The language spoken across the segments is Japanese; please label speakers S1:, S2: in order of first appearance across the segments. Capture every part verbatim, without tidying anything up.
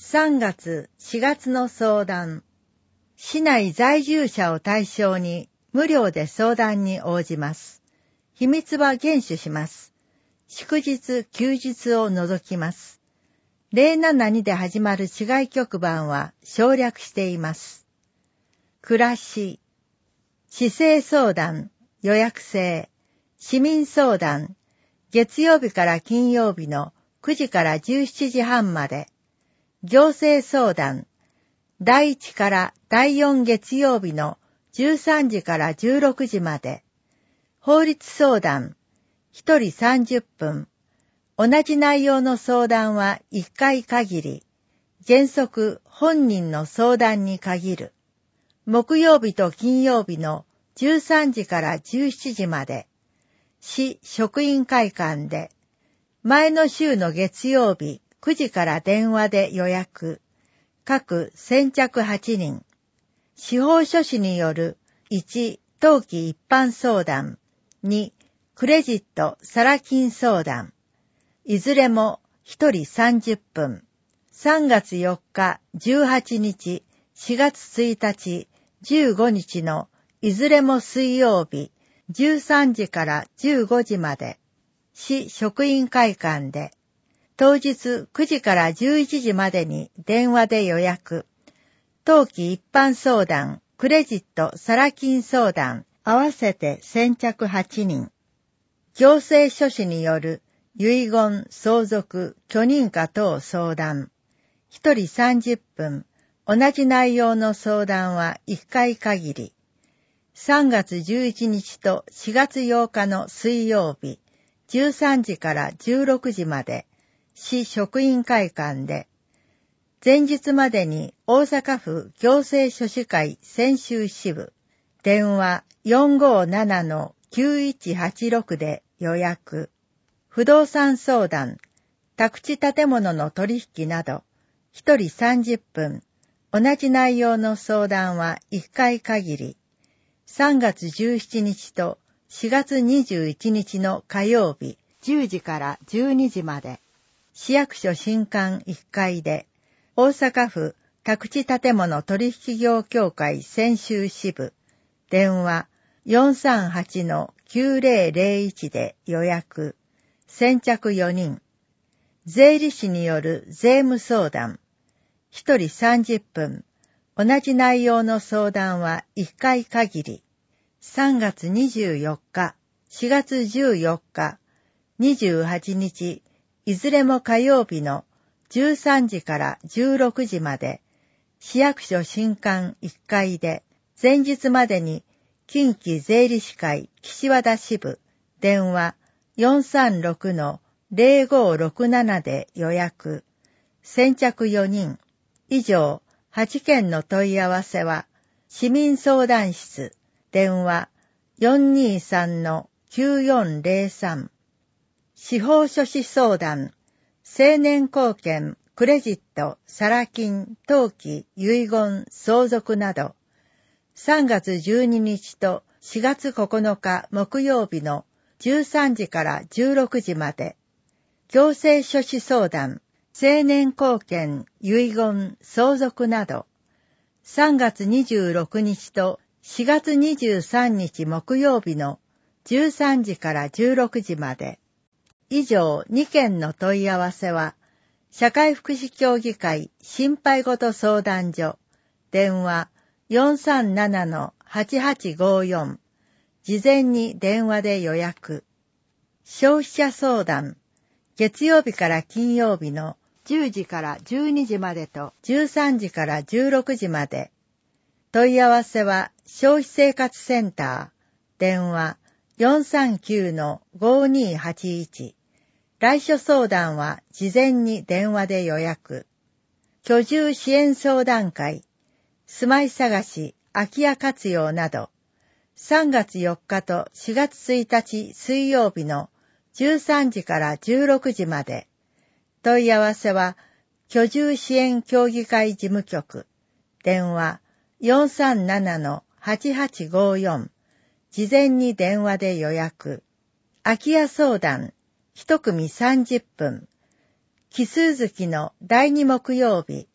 S1: さんがつ、しがつの相談。市内在住者を対象に無料で相談に応じます。秘密は厳守します。祝日、休日を除きます。ゼロななにで始まる市外局番は省略しています。暮らし、市政相談、予約制、市民相談、月曜日から金曜日のくじからじゅうしちじはんまで、行政相談、だいいちからだいよん月曜日のじゅうさんじからじゅうろくじまで、法律相談、ひとりさんじゅっぷん、同じ内容の相談はいっかい限り、原則本人の相談に限る。木曜日と金曜日のじゅうさんじからじゅうしちじまで、市職員会館で、前の週の月曜日くじから電話で予約、各先着はちにん、司法書士によるいち当期一般相談、にクレジットサラ金相談、いずれもひとりさんじゅっぷん、さんがつよっか、じゅうはちにち、しがつついたち、じゅうごにちのいずれも水曜日、じゅうさんじからじゅうごじまで、市職員会館で、当日くじからじゅういちじまでに電話で予約、当期一般相談、クレジットサラ金相談、合わせて先着はちにん、行政書士による遺言、相続、許認可等相談、ひとりさんじゅっぷん、同じ内容の相談はいっかい限り、さんがつじゅういちにちとしがつようかの水曜日、じゅうさんじからじゅうろくじまで、市職員会館で、前日までに大阪府行政書士会専修支部、電話 よんごーななのきゅういちはちろく で予約、不動産相談、宅地建物の取引など、ひとりさんじゅっぷん、同じ内容の相談はいっかい限り、さんがつじゅうしちにちとしがつにじゅういちにちの火曜日、じゅうじからじゅうにじまで、市役所新館いっかいで、大阪府宅地建物取引業協会専修支部、電話 よんさんはちのきゅうぜろぜろいち で予約、先着よにん、税理士による税務相談、ひとりさんじゅっぷん、同じ内容の相談はいっかい限り、さんがつにじゅうよっか、しがつじゅうよっか、にじゅうはちにち、いずれも火曜日のじゅうさんじからじゅうろくじまで、市役所新館いっかいで、前日までに近畿税理士会岸和田支部、電話 よんさんろくのぜろごろくなな で予約、先着よにん、以上はちけんの問い合わせは、市民相談室、電話 よんにさんのきゅうよんぜろさん、司法書士相談、成年後見、クレジット、サラ金、登記、遺言、相続など、さんがつじゅうににちとしがつここのか木曜日のじゅうさんじからじゅうろくじまで、行政書士相談、成年後見、遺言、相続など、さんがつにじゅうろくにちとしがつにじゅうさんにち木曜日のじゅうさんじからじゅうろくじまで、以上にけんの問い合わせは、社会福祉協議会心配ごと相談所、電話 よんさんななのはちはちごよん、事前に電話で予約。消費者相談、月曜日から金曜日のじゅうじからじゅうにじまでとじゅうさんじからじゅうろくじまで。問い合わせは消費生活センター、電話 よんさんきゅうのごにーはちいち。来所相談は事前に電話で予約。居住支援相談会、住まい探し、空き家活用など、さんがつよっかとしがつついたち水曜日のじゅうさんじからじゅうろくじまで。問い合わせは居住支援協議会事務局、電話 よんさんななのはちはちごよん、事前に電話で予約。空き家相談、一組さんじゅっぷん。奇数月のだいに木曜日、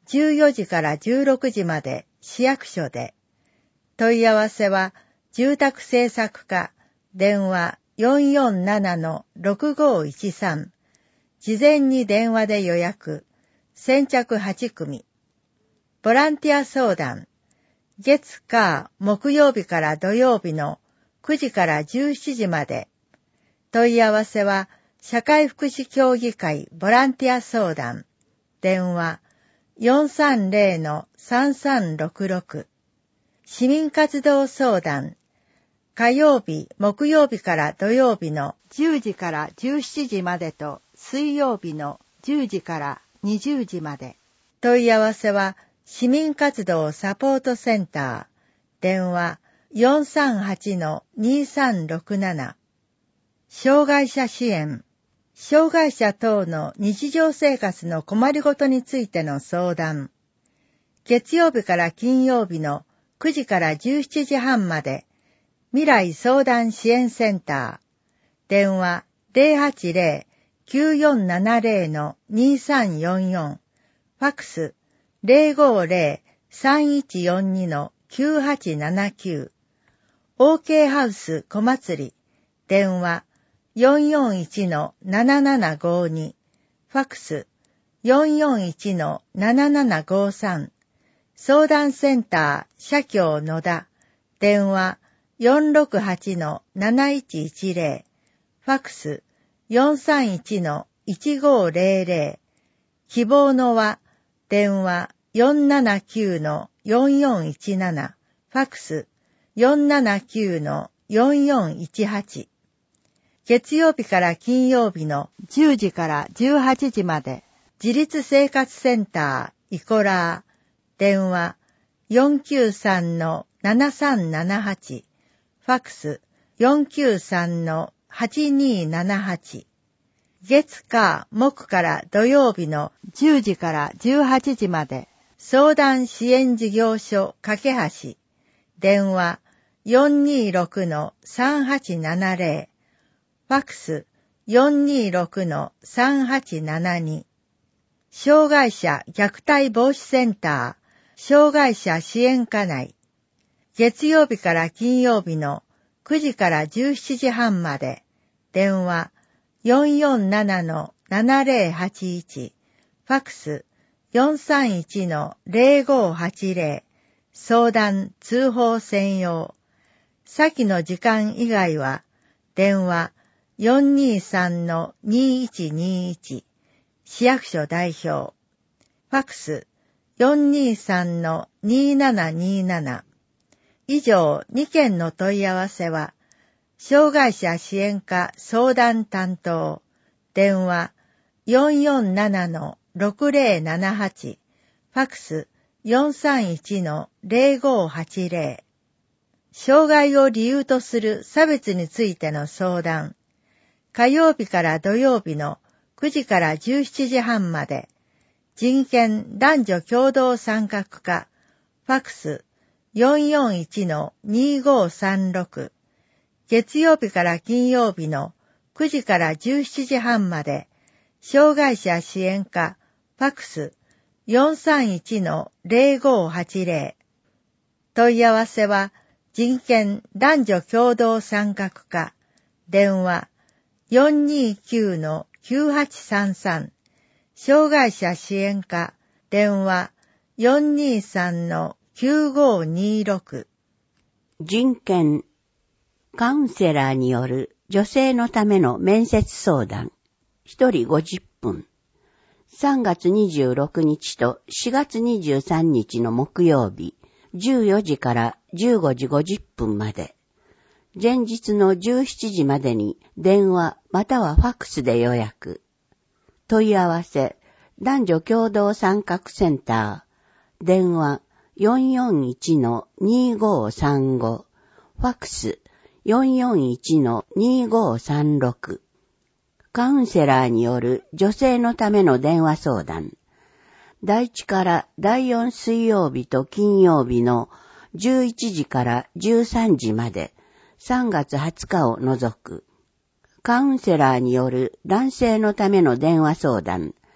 S1: じゅうよじからじゅうろくじまで市役所で。問い合わせは住宅政策課電話 よんよんななのろくごいちさん。事前に電話で予約。先着はちくみ。ボランティア相談。月火木曜日から土曜日のくじからじゅうしちじまで。問い合わせは社会福祉協議会ボランティア相談。電話 よんさんぜろのさんさんろくろく。市民活動相談。火曜日、木曜日から土曜日のじゅうじからじゅうしちじまでと水曜日のじゅうじからにじゅうじまで。問い合わせは市民活動サポートセンター。電話 よんさんはちのにさんろくなな。障害者支援。障害者等の日常生活の困りごとについての相談。月曜日から金曜日のくじからじゅうしちじはんまで。未来相談支援センター。電話 ゼロはちゼロ きゅうよんななゼロのにさんよんよん。ファックス ゼロごゼロ さんいちよんにのきゅうはちななきゅう。オーケー ハウス小祭。電話 よんよんいちのななななごに。ファックス よんよんいちのななななごさん。相談センター社協野田。電話よんろくはちのなないちいちゼロ。ファックス よんさんいちのいちごゼロゼロ。希望の輪。電話よんななきゅうのよんよんいちなな。ファックスよんななきゅうのよんよんいちはち。月曜日から金曜日のじゅうじからじゅうはちじまで。自立生活センターイコラー。電話よんきゅうさんのななさんななはち。ファックスよんきゅうさんのはちにななはち。月火木から土曜日のじゅうじからじゅうはちじまで。相談支援事業所架け橋。電話よんにろくのさんはちななゼロ。ファックスよんにろくのさんはちななに。障害者虐待防止センター障害者支援課内。月曜日から金曜日のくじからじゅうしちじはんまで。電話よんよんななのななゼロはちいち。ファックスよんさんいちのゼロごはちゼロ。相談通報専用。先の時間以外は電話よんにさんのにいちにいち。市役所代表。ファックスよんにさんのにななになな。以上にけんの問い合わせは、障害者支援課相談担当、電話よんよんななのろくゼロななはち、ファックスよんさんいちのゼロごはちゼロ。障害を理由とする差別についての相談、火曜日から土曜日のくじからじゅうしちじはんまで、人権男女共同参画課、ファックスよんよんいちのにごさんろく。月曜日から金曜日のくじからじゅうしちじはんまで、障害者支援課、ファックスよんさんいちのゼロごはちゼロ。問い合わせは、人権男女共同参画課、電話よんにきゅうのきゅうはちさんさん。障害者支援課、電話よんにさんのきゅうごにろく。
S2: 人権カウンセラーによる女性のための面接相談。一人ごじゅっぷん。さんがつにじゅうろくにちとしがつにじゅうさんにちの木曜日、じゅうよじからじゅうごじごじゅっぷんまで。前日のじゅうしちじまでに電話またはファックスで予約。問い合わせ、男女共同参画センター、電話よんよんいちのにごさんご、ファックスよんよんいちのにごさんろく。カウンセラーによる女性のための電話相談。だいいちからだいよん水曜日と金曜日のじゅういちじからじゅうさんじまでさんがつはつかを除く。カウンセラーによる男性のための電話相談。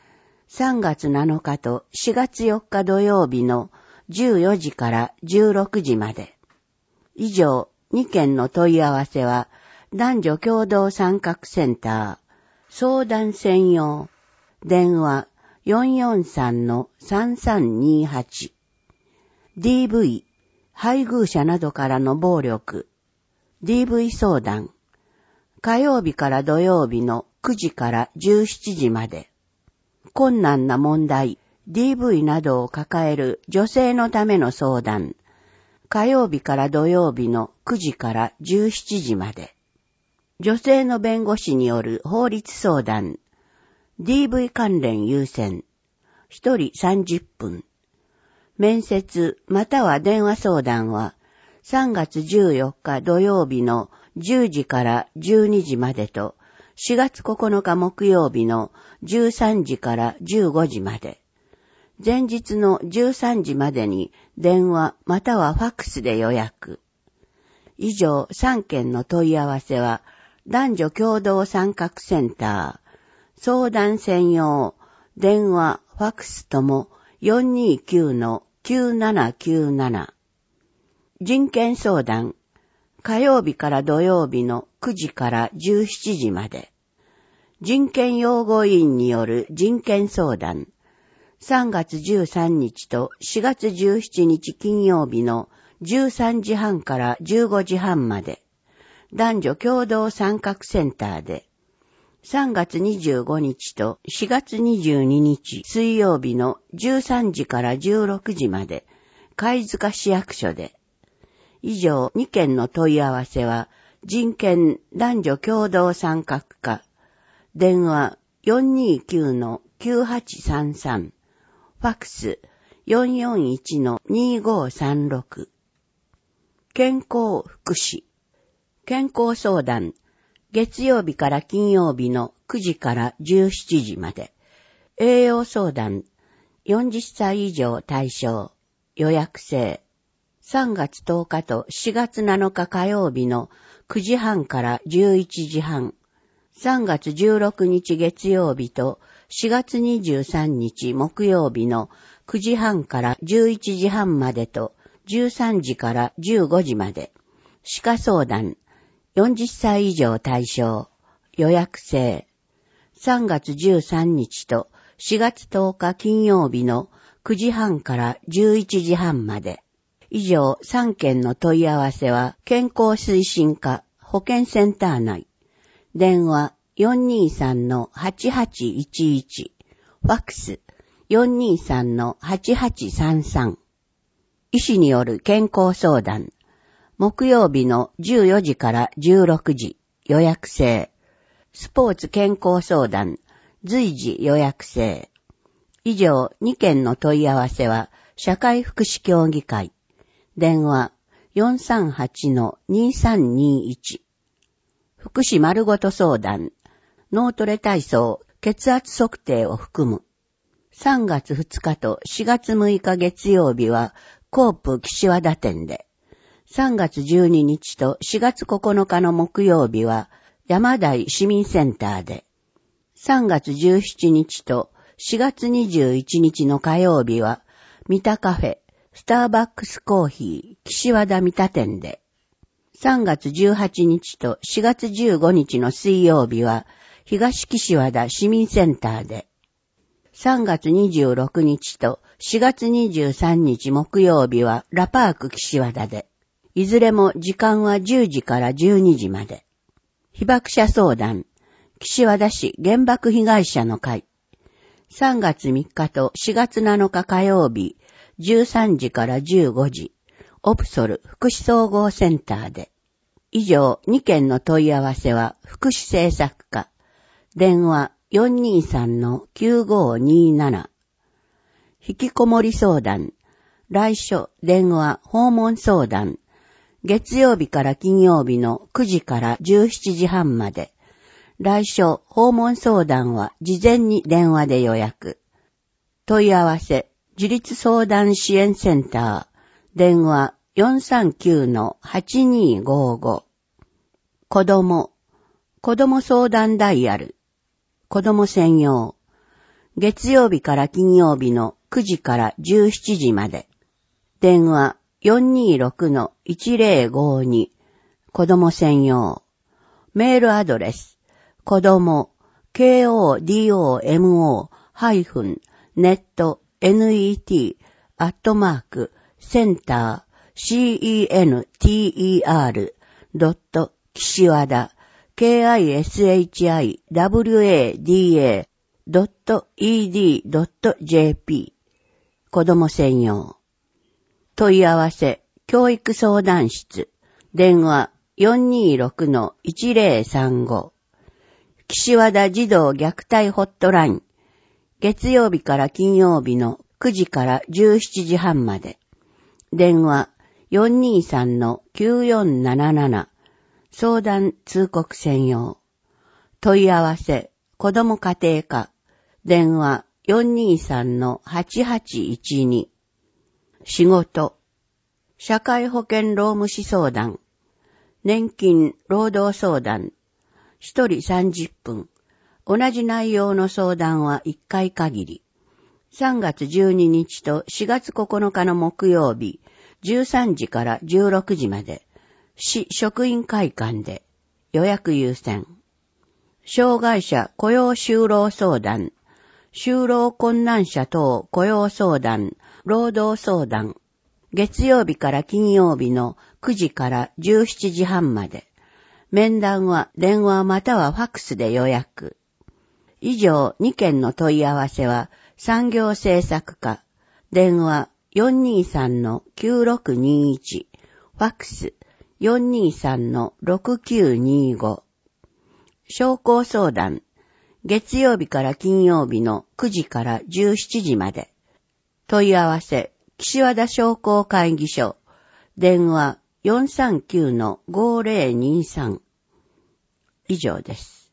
S2: さんがつなのかとしがつよっか土曜日のじゅうよじからじゅうろくじまで。以上、にけんの問い合わせは、男女共同参画センター、相談専用、電話 よんよんさんのさんさんにはち、ディーブイ、配偶者などからの暴力、ディーブイ 相談、火曜日から土曜日のくじからじゅうしちじまで。困難な問題、ディーブイ などを抱える女性のための相談、火曜日から土曜日のくじからじゅうしちじまで。女性の弁護士による法律相談、ディーブイ 関連優先、ひとりさんじゅっぷん。面接または電話相談はさんがつじゅうよっか土曜日のじゅうじからじゅうにじまでと、しがつここのか木曜日のじゅうさんじからじゅうごじまで。前日のじゅうさんじまでに電話またはファックスで予約。以上さんけんの問い合わせは、男女共同参画センター、相談専用、電話、ファックスとも よんにきゅうのきゅうななきゅうなな。人権相談、火曜日から土曜日のくじからじゅうしちじまで。人権擁護委員による人権相談、さんがつじゅうさんにちとしがつじゅうしちにち金曜日のじゅうさんじはんからじゅうごじはんまで。男女共同参画センターで。さんがつにじゅうごにちとしがつにじゅうににち水曜日のじゅうさんじからじゅうろくじまで。貝塚市役所で。以上にけんの問い合わせは、人権男女共同参画課、電話 よんにきゅうのきゅうはちさんさん、ファックス よんよんいちのにごさんろく。健康福祉、健康相談、月曜日から金曜日のくじからじゅうしちじまで。栄養相談、よんじゅっさい以上対象、予約制。さんがつとおかとしがつなのか火曜日のくじはんからじゅういちじはん。さんがつじゅうろくにち月曜日としがつにじゅうさんにち木曜日のくじはんからじゅういちじはんまでとじゅうさんじからじゅうごじまで。歯科相談、よんじゅっさい以上対象、予約制。さんがつじゅうさんにちとしがつとおか金曜日のくじはんからじゅういちじはんまで。以上さんけんの問い合わせは健康推進課保健センター内。電話 よんにさんのはちはちいちいち。ファックス よんにさんのはちはちさんさん。医師による健康相談。木曜日のじゅうよじからじゅうろくじ。予約制。スポーツ健康相談。随時予約制。以上にけんの問い合わせは社会福祉協議会。電話 よんさんはちのにさんにいち。福祉丸ごと相談。脳トレ体操、血圧測定を含む。さんがつふつかとしがつむいか月曜日はコープ岸和田店で。さんがつじゅうににちとしがつここのかの木曜日は山台市民センターで。さんがつじゅうしちにちとしがつにじゅういちにちの火曜日は三田カフェ、スターバックスコーヒー岸和田三田店で。さんがつじゅうはちにちとしがつじゅうごにちの水曜日は東岸和田市民センターで。さんがつにじゅうろくにちとしがつにじゅうさんにち木曜日はラパーク岸和田で。いずれも時間はじゅうじからじゅうにじまで。被爆者相談。岸和田市原爆被害者の会。さんがつみっかとしがつなのか火曜日、じゅうさんじからじゅうごじ。オプソル福祉総合センターで。以上にけんの問い合わせは福祉政策課。電話 よんにさんのきゅうごになな。引きこもり相談。来所電話訪問相談。月曜日から金曜日のくじからじゅうしちじはんまで。来所訪問相談は事前に電話で予約。問い合わせ自立相談支援センター。電話 よんさんきゅうのはちにごご。子供。子供相談ダイヤル。子供専用。 月曜日から金曜日のくじからじゅうしちじまで。電話 よんにーろくのいちぜろごに 子供専用。メールアドレス、子供、ケーオーディーオーエムオー ハイフン、ネット、ネット、アットマーク、センター、シーイーエヌティーイーアール、ドット、岸和田、ケーアイエスエイチアイダブリューエーディーエー、ドット、イーディードットジェーピー、子供専用。問い合わせ、教育相談室、電話 よんにーろくのいちぜろさんご。岸和田児童虐待ホットライン、月曜日から金曜日のくじからじゅうしちじはんまで。電話 よんにーさんのきゅうよんなななな。相談通告専用。問い合わせ、子ども家庭科。電話 よんにーさんのはちはちいちに。仕事、社会保険労務士相談、年金労働相談、一人さんじゅっぷん。同じ内容の相談はいっかい限り。さんがつじゅうににちとしがつここのかの木曜日、じゅうさんじからじゅうろくじまで、市職員会館で予約優先。障害者雇用就労相談、就労困難者等雇用相談、労働相談、月曜日から金曜日のくじからじゅうしちじはんまで。面談は電話またはファックスで予約。以上にけんの問い合わせは産業政策課、電話 よんにーさんのきゅうろくにいち、ファックス よんにーさんのろくきゅうにご。商工相談、月曜日から金曜日のくじからじゅうしちじまで。問い合わせ、岸和田商工会議所、電話 よんさんきゅうのごぜろにさん。以上です。